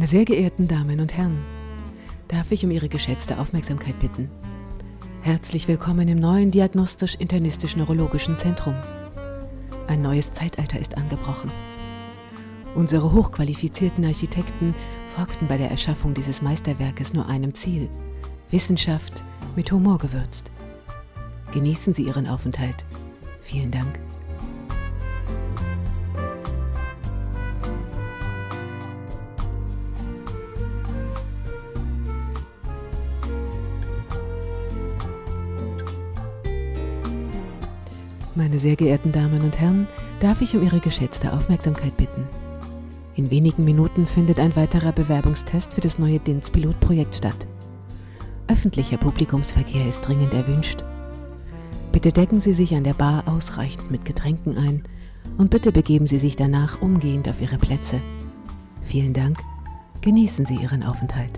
Meine sehr geehrten Damen und Herren, darf ich um Ihre geschätzte Aufmerksamkeit bitten. Herzlich willkommen im neuen diagnostisch-internistisch-neurologischen Zentrum. Ein neues Zeitalter ist angebrochen. Unsere hochqualifizierten Architekten folgten bei der Erschaffung dieses Meisterwerkes nur einem Ziel: Wissenschaft mit Humor gewürzt. Genießen Sie Ihren Aufenthalt. Vielen Dank. Meine sehr geehrten Damen und Herren, darf ich um Ihre geschätzte Aufmerksamkeit bitten. In wenigen Minuten findet ein weiterer Bewerbungstest für das neue DINS-Pilotprojekt statt. Öffentlicher Publikumsverkehr ist dringend erwünscht. Bitte decken Sie sich an der Bar ausreichend mit Getränken ein und bitte begeben Sie sich danach umgehend auf Ihre Plätze. Vielen Dank. Genießen Sie Ihren Aufenthalt.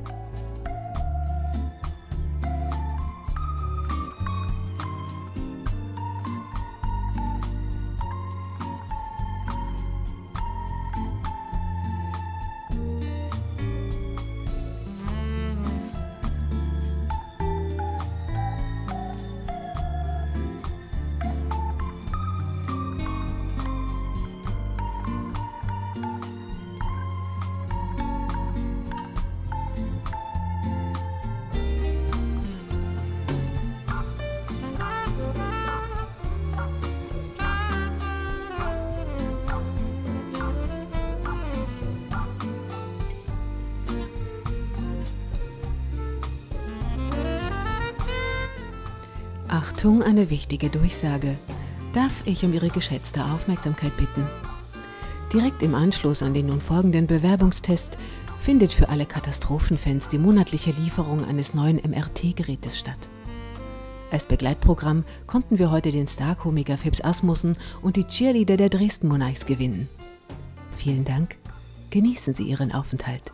Achtung, eine wichtige Durchsage. Darf ich um Ihre geschätzte Aufmerksamkeit bitten? Direkt im Anschluss an den nun folgenden Bewerbungstest findet für alle Katastrophenfans die monatliche Lieferung eines neuen MRT-Gerätes statt. Als Begleitprogramm konnten wir heute den Star-Komiker Phipps Asmussen und die Cheerleader der Dresden Monarchs gewinnen. Vielen Dank. Genießen Sie Ihren Aufenthalt.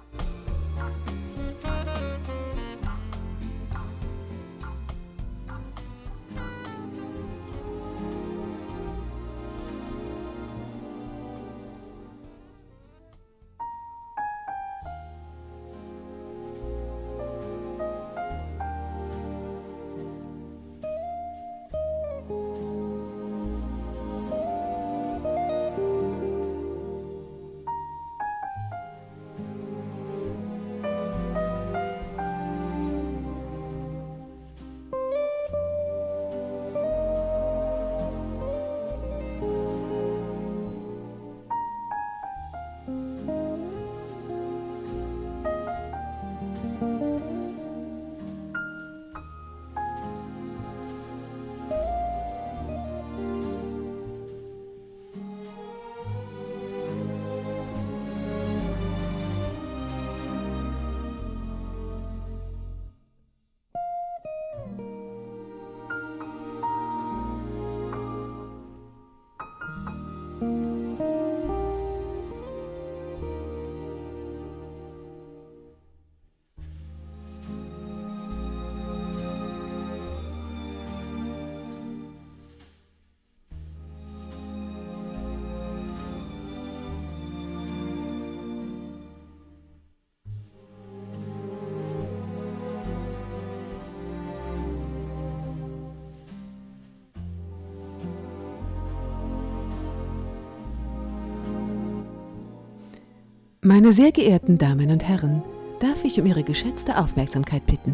Meine sehr geehrten Damen und Herren, darf ich um Ihre geschätzte Aufmerksamkeit bitten.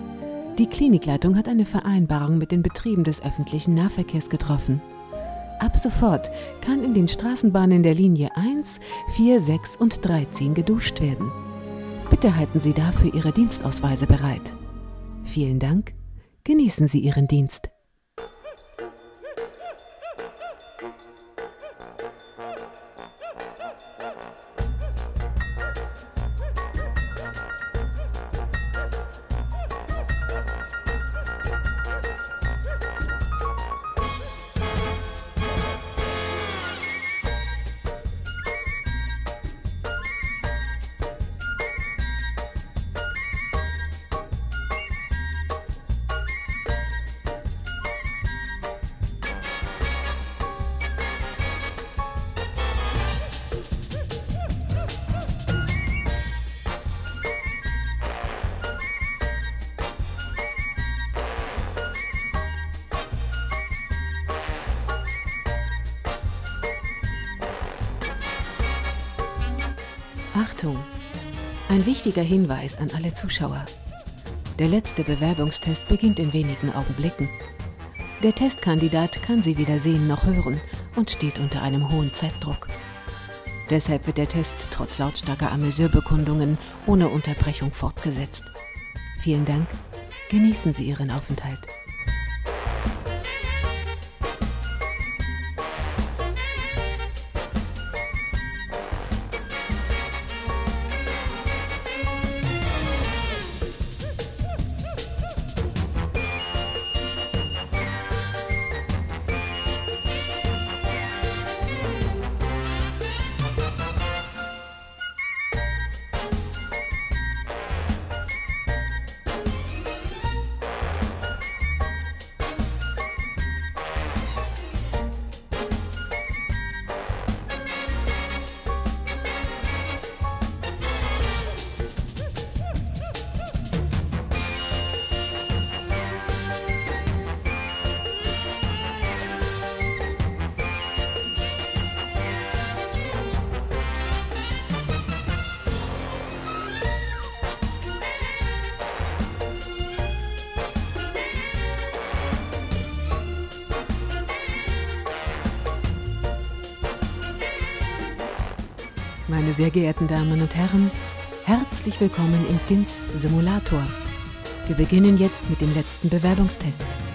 Die Klinikleitung hat eine Vereinbarung mit den Betrieben des öffentlichen Nahverkehrs getroffen. Ab sofort kann in den Straßenbahnen der Linie 1, 4, 6 und 13 geduscht werden. Bitte halten Sie dafür Ihre Dienstausweise bereit. Vielen Dank. Genießen Sie Ihren Dienst. Achtung! Ein wichtiger Hinweis an alle Zuschauer. Der letzte Bewerbungstest beginnt in wenigen Augenblicken. Der Testkandidat kann Sie weder sehen noch hören und steht unter einem hohen Zeitdruck. Deshalb wird der Test trotz lautstarker Amüseurbekundungen ohne Unterbrechung fortgesetzt. Vielen Dank, genießen Sie Ihren Aufenthalt. Meine sehr geehrten Damen und Herren, herzlich willkommen im DINS Simulator. Wir beginnen jetzt mit dem letzten Bewerbungstest.